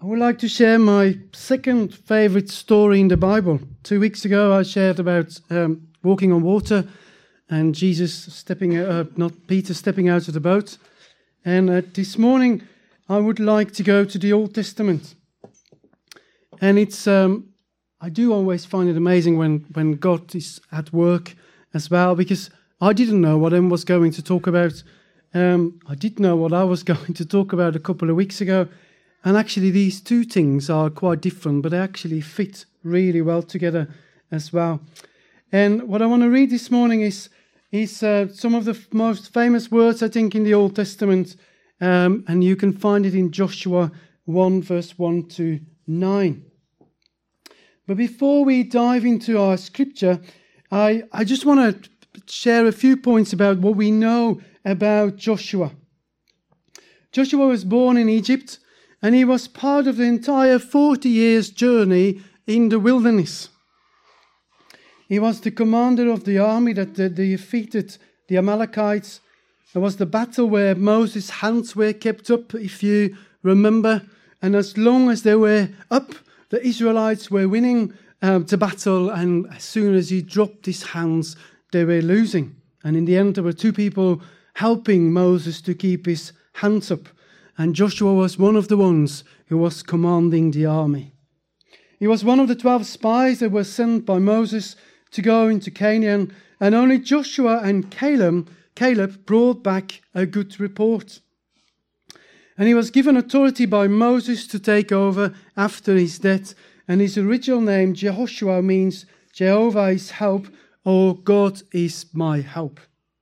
I would like to share my second favorite story in the Bible. 2 weeks ago, I shared about walking on water and Peter stepping out of the boat. And this morning, I would like to go to the Old Testament. And I do always find it amazing when God is at work as well, because I didn't know what I was going to talk about. I did know what I was going to talk about a couple of weeks ago. And actually, these two things are quite different, but they actually fit really well together as well. And what I want to read this morning is some of the most famous words, I think, in the Old Testament. And you can find it in Joshua 1, verse 1 to 9. But before we dive into our scripture, I just want to share a few points about what we know about Joshua. Joshua was born in Egypt, and he was part of the entire 40 years journey in the wilderness. He was the commander of the army that defeated the Amalekites. There was the battle where Moses' hands were kept up, if you remember. And as long as they were up, the Israelites were winning the battle. And as soon as he dropped his hands, they were losing. And in the end, there were two people helping Moses to keep his hands up. And Joshua was one of the ones who was commanding the army. He was one of the 12 spies that were sent by Moses to go into Canaan. And only Joshua and Caleb brought back a good report. And he was given authority by Moses to take over after his death. And his original name, Jehoshua, means Jehovah is help, or God is my help.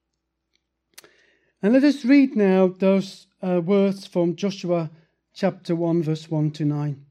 And let us read now those words from Joshua chapter 1, verse 1 to 9.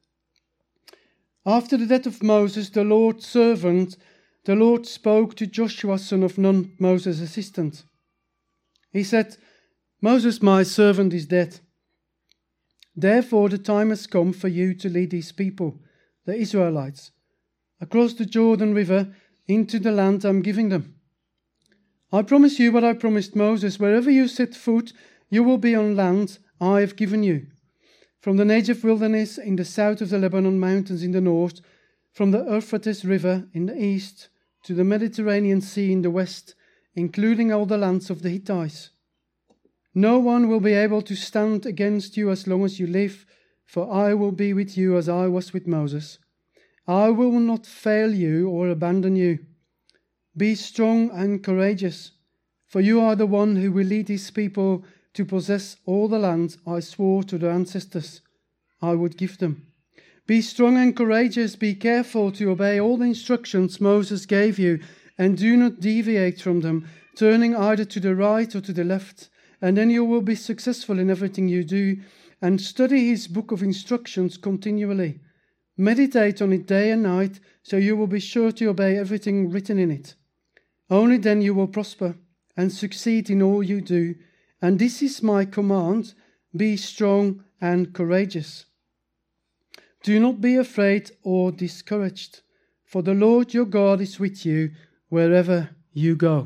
After the death of Moses, the Lord spoke to Joshua, son of Nun, Moses' assistant. He said, Moses, my servant, is dead. Therefore the time has come for you to lead these people, the Israelites, across the Jordan River into the land I'm giving them. I promise you what I promised Moses. Wherever you set foot, you will be on land I have given you. From the Negev wilderness in the south of the Lebanon mountains in the north, from the Euphrates River in the east to the Mediterranean Sea in the west, including all the lands of the Hittites. No one will be able to stand against you as long as you live, for I will be with you as I was with Moses. I will not fail you or abandon you. Be strong and courageous, for you are the one who will lead these people to possess all the land I swore to their ancestors I would give them. Be strong and courageous, be careful to obey all the instructions Moses gave you, and do not deviate from them, turning either to the right or to the left, and then you will be successful in everything you do. And study his book of instructions continually. Meditate on it day and night, so you will be sure to obey everything written in it. Only then you will prosper and succeed in all you do. And this is my command, be strong and courageous. Do not be afraid or discouraged, for the Lord your God is with you wherever you go.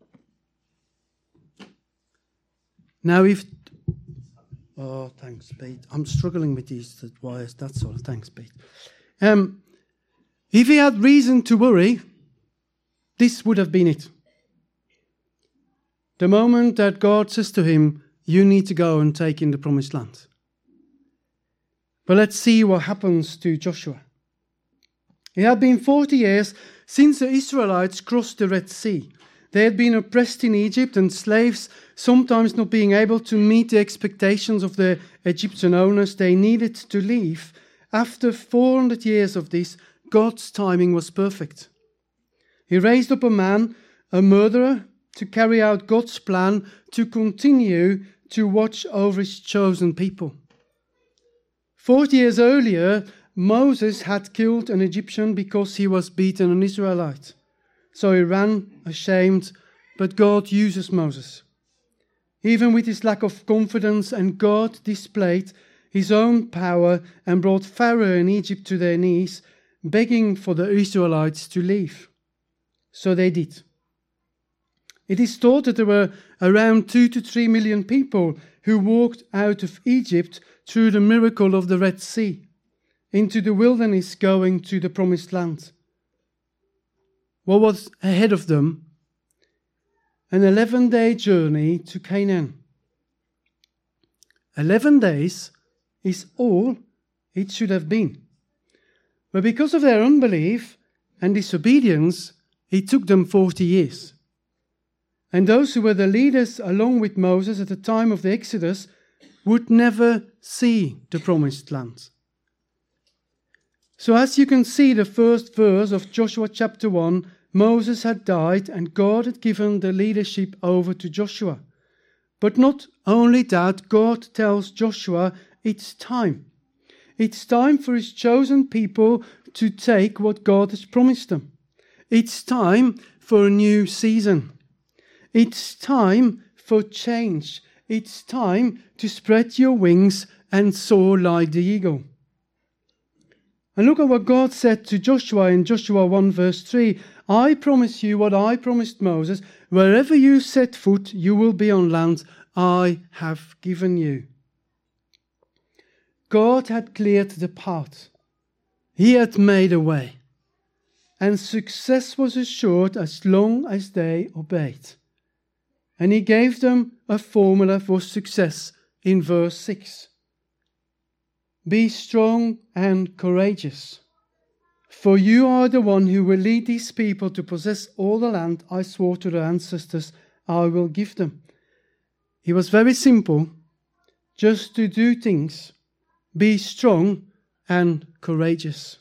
Now thanks, Pete. I'm struggling with these wires, that's all. Thanks, Pete. If he had reason to worry, this would have been it. The moment that God says to him, you need to go and take in the promised land. But let's see what happens to Joshua. It had been 40 years since the Israelites crossed the Red Sea. They had been oppressed in Egypt, and slaves, sometimes not being able to meet the expectations of the Egyptian owners, they needed to leave. After 400 years of this, God's timing was perfect. He raised up a man, a murderer, to carry out God's plan to continue to watch over his chosen people. 40 years earlier, Moses had killed an Egyptian because he was beaten an Israelite. So he ran ashamed, but God uses Moses. Even with his lack of confidence, and God displayed his own power and brought Pharaoh in Egypt to their knees, begging for the Israelites to leave. So they did. It is thought that there were around 2 to 3 million people who walked out of Egypt through the miracle of the Red Sea into the wilderness going to the promised land. What was ahead of them? An 11-day journey to Canaan. 11 days is all it should have been. But because of their unbelief and disobedience, it took them 40 years. And those who were the leaders along with Moses at the time of the Exodus would never see the promised land. So as you can see, the first verse of Joshua chapter 1, Moses had died and God had given the leadership over to Joshua. But not only that, God tells Joshua it's time. It's time for his chosen people to take what God has promised them. It's time for a new season. It's time for change. It's time to spread your wings and soar like the eagle. And look at what God said to Joshua in Joshua 1 verse 3. I promise you what I promised Moses. Wherever you set foot, you will be on land I have given you. God had cleared the path. He had made a way. And success was assured as long as they obeyed. And he gave them a formula for success in verse 6. Be strong and courageous, for you are the one who will lead these people to possess all the land I swore to their ancestors I will give them. It was very simple, just to do things. Be strong and courageous.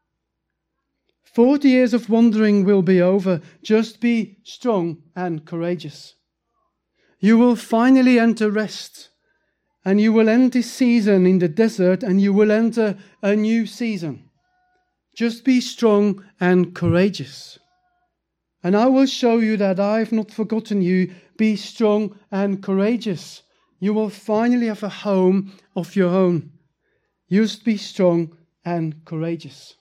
40 years of wandering will be over. Just be strong and courageous. You will finally enter rest, and you will end this season in the desert, and you will enter a new season. Just be strong and courageous. And I will show you that I have not forgotten you. Be strong and courageous. You will finally have a home of your own. Just be strong and courageous.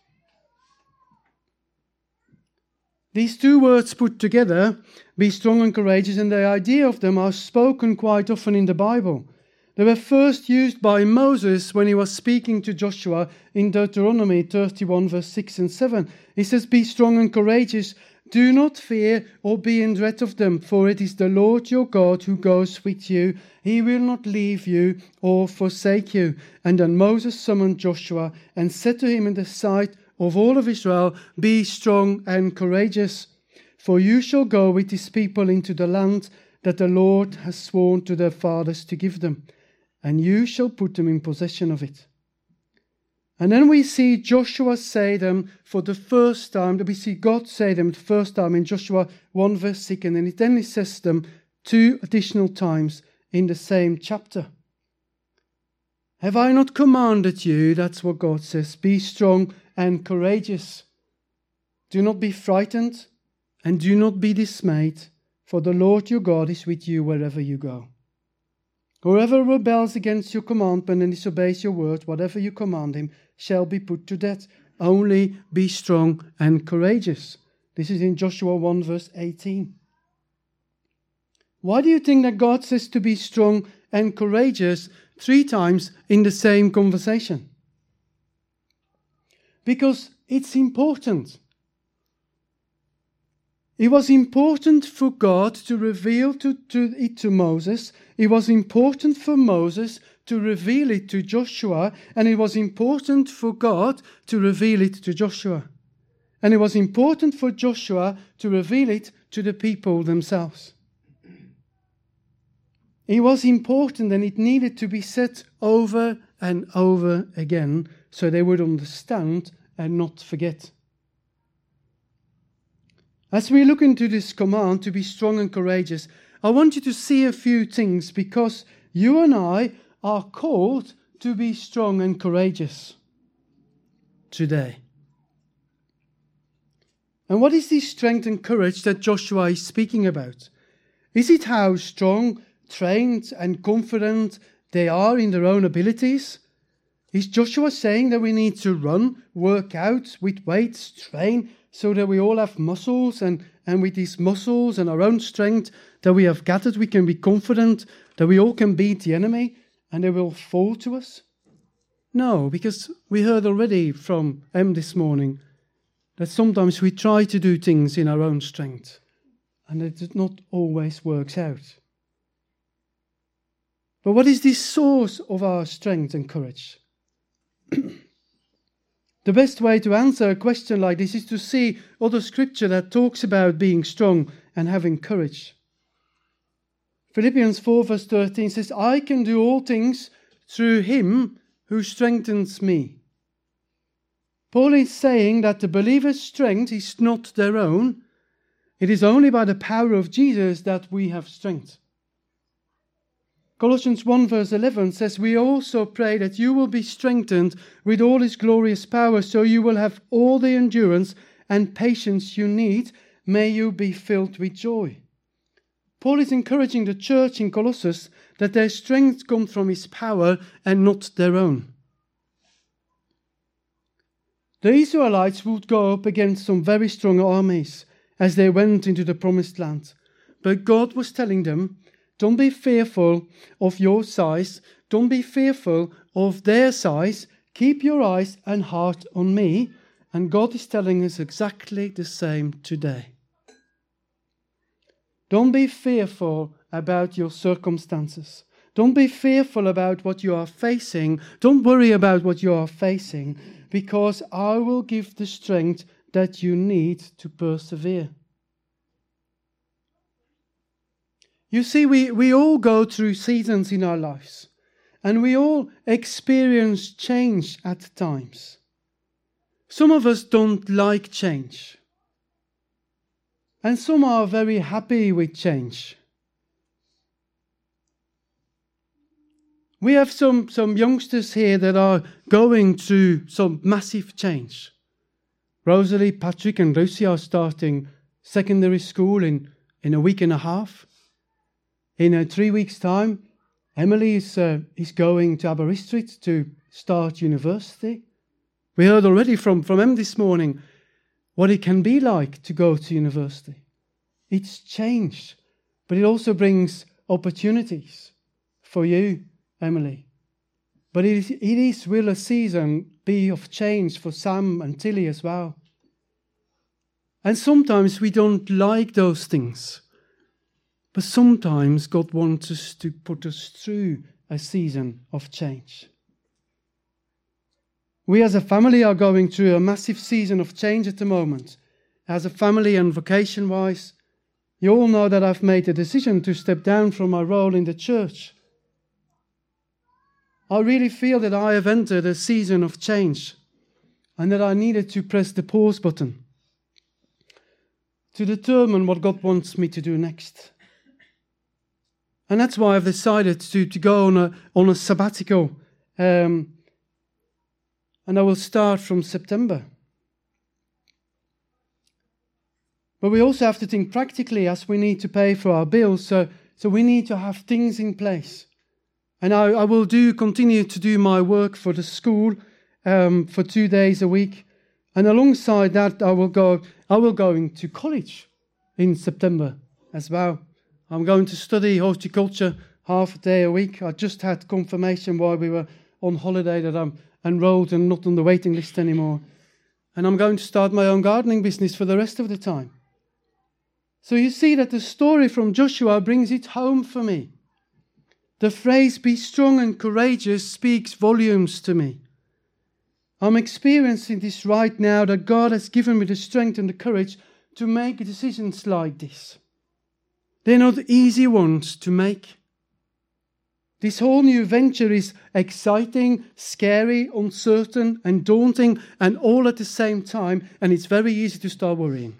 These two words put together, be strong and courageous, and the idea of them are spoken quite often in the Bible. They were first used by Moses when he was speaking to Joshua in Deuteronomy 31 verse 6 and 7. He says, be strong and courageous. Do not fear or be in dread of them, for it is the Lord your God who goes with you. He will not leave you or forsake you. And then Moses summoned Joshua and said to him in the sight of all of Israel, be strong and courageous, for you shall go with this people into the land that the Lord has sworn to their fathers to give them, and you shall put them in possession of it. And then we see Joshua say them for the first time, we see God say them the first time in Joshua 1 verse 6, and then he says them 2 additional times in the same chapter. Have I not commanded you? That's what God says. Be strong and courageous. Do not be frightened and do not be dismayed, for the Lord your God is with you wherever you go. Whoever rebels against your commandment and disobeys your word, whatever you command him, shall be put to death. Only be strong and courageous. This is in Joshua 1 verse 18. Why do you think that God says to be strong and courageous 3 times in the same conversation? Because it's important. It was important for God to reveal it to Moses. It was important for Moses to reveal it to Joshua. And it was important for God to reveal it to Joshua. And it was important for Joshua to reveal it to the people themselves. It was important, and it needed to be said over and over again so they would understand and not forget. As we look into this command to be strong and courageous, I want you to see a few things, because you and I are called to be strong and courageous today. And what is this strength and courage that Joshua is speaking about? Is it how strong, trained and confident they are in their own abilities? Is Joshua saying that we need to run, work out with weights, train, so that we all have muscles and and with these muscles and our own strength that we have gathered, we can be confident that we all can beat the enemy and they will fall to us? No, because we heard already from Em this morning that sometimes we try to do things in our own strength and it not always works out. But what is the source of our strength and courage? The best way to answer a question like this is to see other scripture that talks about being strong and having courage. Philippians 4 verse 13 says, I can do all things through him who strengthens me. Paul is saying that the believer's strength is not their own. It is only by the power of Jesus that we have strength. Colossians 1 verse 11 says, we also pray that you will be strengthened with all his glorious power, so you will have all the endurance and patience you need. May you be filled with joy. Paul is encouraging the church in Colossus that their strength comes from his power and not their own. The Israelites would go up against some very strong armies as they went into the promised land. But God was telling them, don't be fearful of your size. Don't be fearful of their size. Keep your eyes and heart on me. And God is telling us exactly the same today. Don't be fearful about your circumstances. Don't be fearful about what you are facing. Don't worry about what you are facing, because I will give the strength that you need to persevere. You see, we all go through seasons in our lives, and we all experience change at times. Some of us don't like change, and some are very happy with change. We have some youngsters here that are going through some massive change. Rosalie, Patrick and Lucy are starting secondary school in a week and a half. In 3 weeks' time, Emily is going to Aberystwyth to start university. We heard already from Em this morning what it can be like to go to university. It's changed, but it also brings opportunities for you, Emily. But will a season be of change for Sam and Tilly as well. And sometimes we don't like those things. But sometimes God wants us to put us through a season of change. We as a family are going through a massive season of change at the moment. As a family and vocation-wise, you all know that I've made a decision to step down from my role in the church. I really feel that I have entered a season of change and that I needed to press the pause button to determine what God wants me to do next. And that's why I've decided to go on a sabbatical. And I will start from September. But we also have to think practically, as we need to pay for our bills. So we need to have things in place. And I will continue to do my work for the school for 2 days a week. And alongside that, I will go into college in September as well. I'm going to study horticulture half a day a week. I just had confirmation while we were on holiday that I'm enrolled and not on the waiting list anymore. And I'm going to start my own gardening business for the rest of the time. So you see that the story from Joshua brings it home for me. The phrase, be strong and courageous, speaks volumes to me. I'm experiencing this right now, that God has given me the strength and the courage to make decisions like this. They're not easy ones to make. This whole new venture is exciting, scary, uncertain, and daunting, and all at the same time, and it's very easy to start worrying.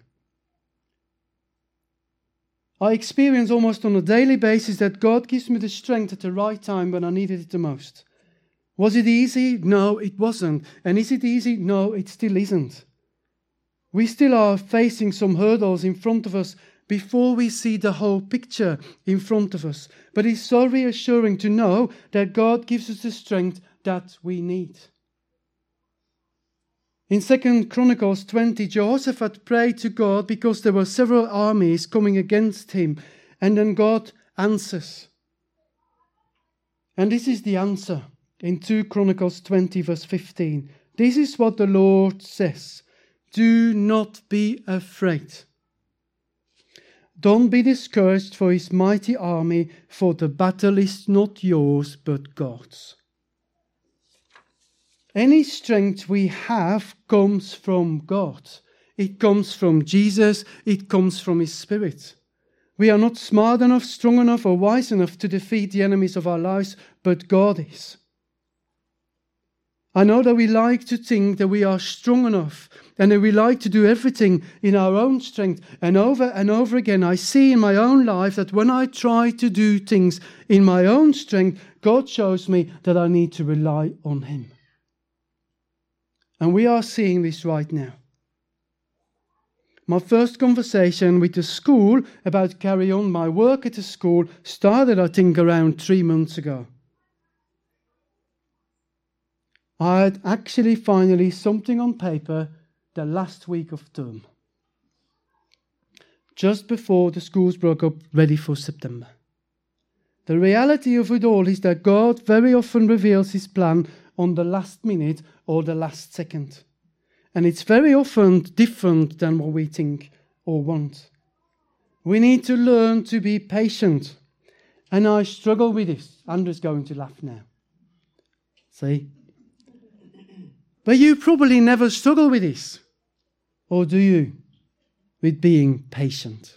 I experience almost on a daily basis that God gives me the strength at the right time when I needed it the most. Was it easy? No, it wasn't. And is it easy? No, it still isn't. We still are facing some hurdles in front of us before we see the whole picture in front of us. But it's so reassuring to know that God gives us the strength that we need. In 2 Chronicles 20, Jehoshaphat prayed to God because there were several armies coming against him. And then God answers. And this is the answer in 2 Chronicles 20 verse 15. This is what the Lord says. Do not be afraid. Don't be discouraged for his mighty army, for the battle is not yours but God's. Any strength we have comes from God. It comes from Jesus. It comes from his Spirit. We are not smart enough, strong enough, or wise enough to defeat the enemies of our lives, but God is. I know that we like to think that we are strong enough and that we like to do everything in our own strength. And over again, I see in my own life that when I try to do things in my own strength, God shows me that I need to rely on him. And we are seeing this right now. My first conversation with the school about carry on my work at the school started, I think, around 3 months ago. I had actually finally something on paper the last week of term. Just before the schools broke up, ready for September. The reality of it all is that God very often reveals his plan on the last minute or the last second. And it's very often different than what we think or want. We need to learn to be patient. And I struggle with this. Andrew's going to laugh now. See? But you probably never struggle with this. Or do you? With being patient.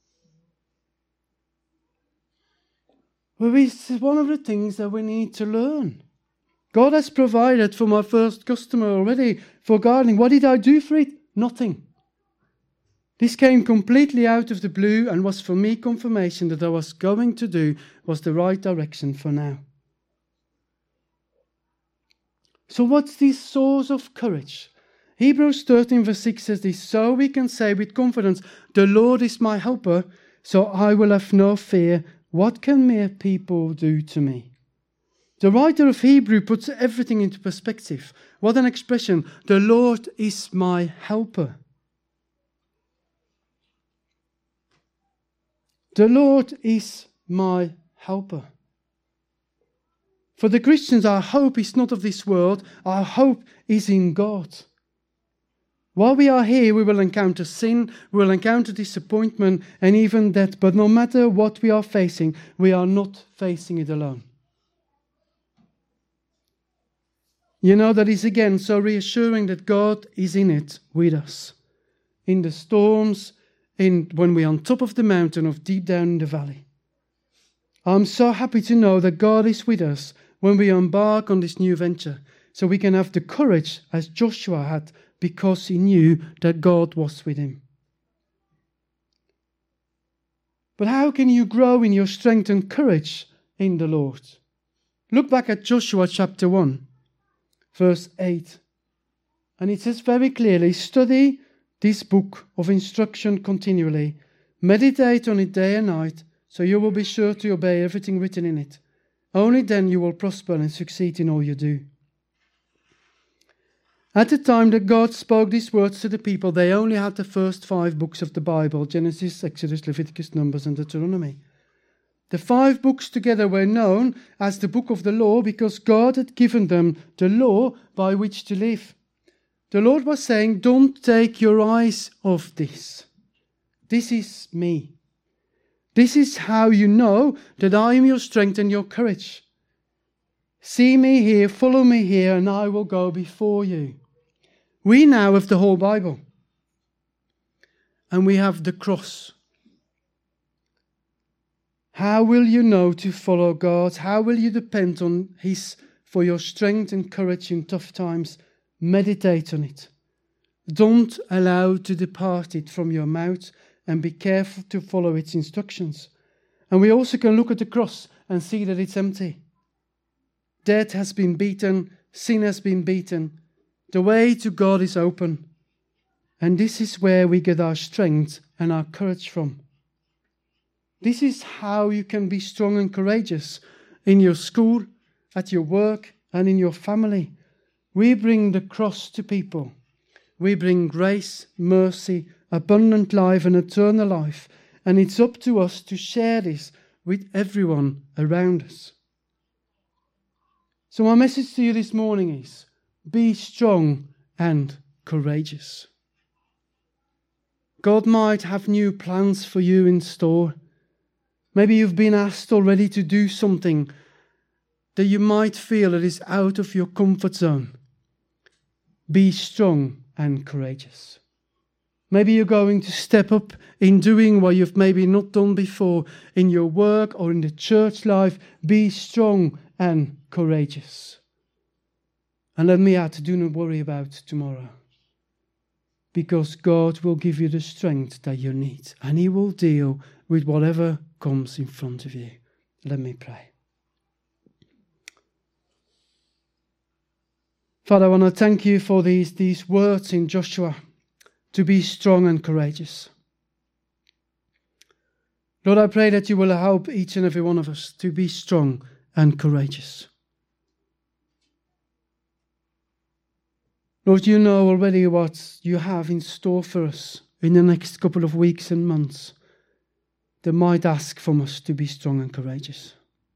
Well, it's one of the things that we need to learn. God has provided for my first customer already for gardening. What did I do for it? Nothing. This came completely out of the blue and was for me confirmation that I was going to do was the right direction for now. So what's this source of courage? Hebrews 13 verse 6 says this, so we can say with confidence, the Lord is my helper, so I will have no fear. What can mere people do to me? The writer of Hebrew puts everything into perspective. What an expression. The Lord is my helper. The Lord is my helper. For the Christians, our hope is not of this world. Our hope is in God. While we are here, we will encounter sin, we will encounter disappointment, and even death. But no matter what we are facing, we are not facing it alone. You know, that is again so reassuring that God is in it with us. In the storms, when we are on top of the mountain or deep down in the valley. I'm so happy to know that God is with us when we embark on this new venture. So we can have the courage as Joshua had because he knew that God was with him. But how can you grow in your strength and courage in the Lord? Look back at Joshua chapter 1. Verse 8. And it says very clearly, study this book of instruction continually. Meditate on it day and night, so you will be sure to obey everything written in it. Only then you will prosper and succeed in all you do. At the time that God spoke these words to the people, they only had the first 5 books of the Bible, Genesis, Exodus, Leviticus, Numbers, and Deuteronomy. The 5 books together were known as the book of the law because God had given them the law by which to live. The Lord was saying, don't take your eyes off this. This is me. This is how you know that I am your strength and your courage. See me here, follow me here, and I will go before you. We now have the whole Bible. And we have the cross. How will you know to follow God? How will you depend on His for your strength and courage in tough times? Meditate on it. Don't allow to depart it from your mouth and be careful to follow its instructions. And we also can look at the cross and see that it's empty. Death has been beaten, sin has been beaten. The way to God is open. And this is where we get our strength and our courage from. This is how you can be strong and courageous in your school, at your work, and in your family. We bring the cross to people. We bring grace, mercy, abundant life and eternal life, and it's up to us to share this with everyone around us. So my message to you this morning is, be strong and courageous. God might have new plans for you in store. Maybe you've been asked already to do something that you might feel that is out of your comfort zone. Be strong and courageous. Maybe you're going to step up in doing what you've maybe not done before in your work or in the church life. Be strong and courageous. And let me add, do not worry about tomorrow. Because God will give you the strength that you need. And He will deal with whatever comes in front of you. Let me pray. Father, I want to thank you for these words in Joshua, to be strong and courageous. Lord, I pray that you will help each and every one of us to be strong and courageous. Lord, you know already what you have in store for us in the next couple of weeks and months that might ask from us to be strong and courageous.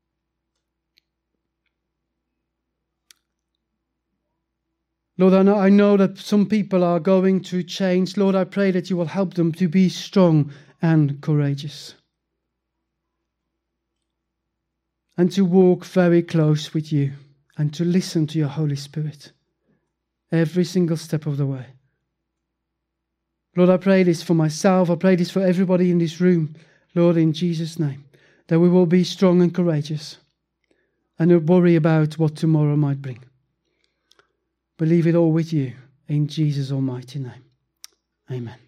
Lord, I know that some people are going through change. Lord, I pray that you will help them to be strong and courageous. And to walk very close with you and to listen to your Holy Spirit every single step of the way. Lord, I pray this for myself. I pray this for everybody in this room. Lord, in Jesus' name, that we will be strong and courageous and not worry about what tomorrow might bring. Believe it all with you in Jesus' almighty name. Amen.